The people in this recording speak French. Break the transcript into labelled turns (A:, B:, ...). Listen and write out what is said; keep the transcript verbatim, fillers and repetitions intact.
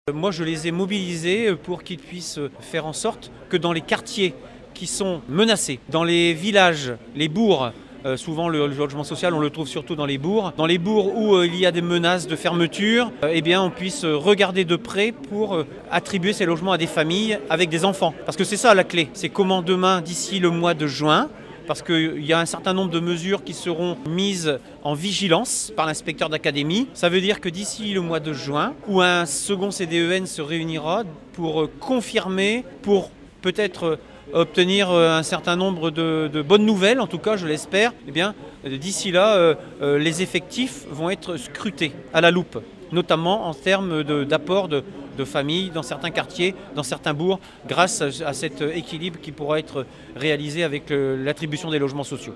A: Moi, je les ai mobilisés pour qu'ils puissent faire en sorte que dans les quartiers qui sont menacés, dans les villages, les bourgs, euh, souvent le, le logement social, on le trouve surtout dans les bourgs, dans les bourgs où euh, il y a des menaces de fermeture, euh, eh bien, on puisse regarder de près pour euh, attribuer ces logements à des familles avec des enfants. Parce que c'est ça la clé, c'est comment demain, d'ici le mois de juin, parce qu'il y a un certain nombre de mesures qui seront mises en vigilance par l'inspecteur d'académie. Ça veut dire que d'ici le mois de juin, où un second C D E N se réunira pour confirmer, pour peut-être obtenir un certain nombre de, de bonnes nouvelles, en tout cas je l'espère, eh bien, d'ici là, euh, euh, les effectifs vont être scrutés à la loupe, notamment en termes de, d'apport de, de familles dans certains quartiers, dans certains bourgs, grâce à, à cet équilibre qui pourra être réalisé avec le, l'attribution des logements sociaux.